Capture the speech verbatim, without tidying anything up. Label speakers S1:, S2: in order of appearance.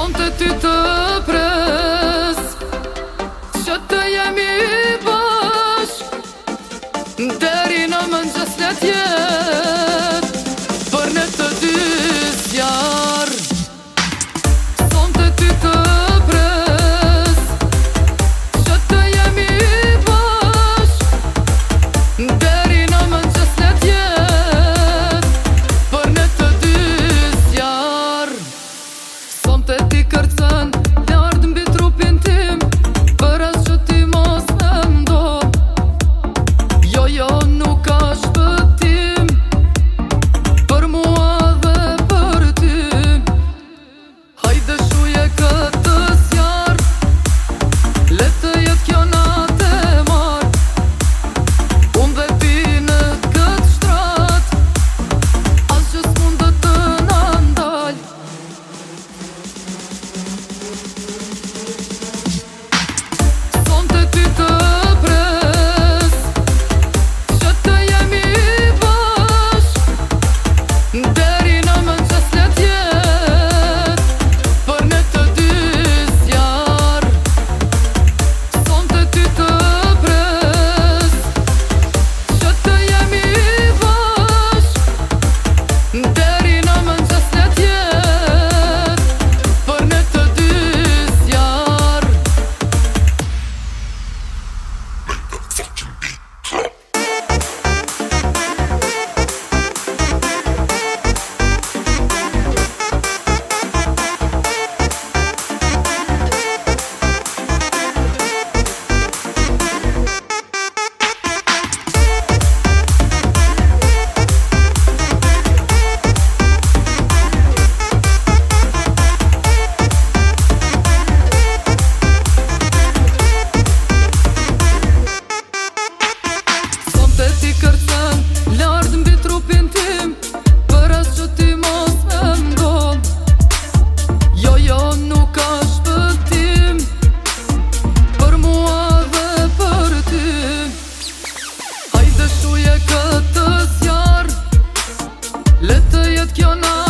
S1: Sonte ty të pres që të jemi bashk deri në mëngjes let jet për ne të dy zjarr. Sonte ty të pres që të jemi bashk deri në mëngjes let jet për ne të dy zjarr. Sonte ti kërcen lart mbi trupin tim për as që ti mos më mdon. Jo, jo, nuk ka shpëtim për mua dhe për ty. Hajde shuje këtë zjarr, le të jetë kjo natë e marr. Unë dhe ti në këtë shtrat, asgjë s'mund të na ndal. Sonte ty të pres që të jemi bashk deri në mëngjes let jet për ne të dy zjarr. Sonte ty të pres që të jemi bashk deri në mëngjes let jet për ne të dy zjarr. Sonte ti kërcen lart mbi trupin tim për as që ti mos më mdon. Jo, jo, nuk ka shpëtim për mua dhe për ty. Hajde shuje këtë zjarr, le të jetë kjo natë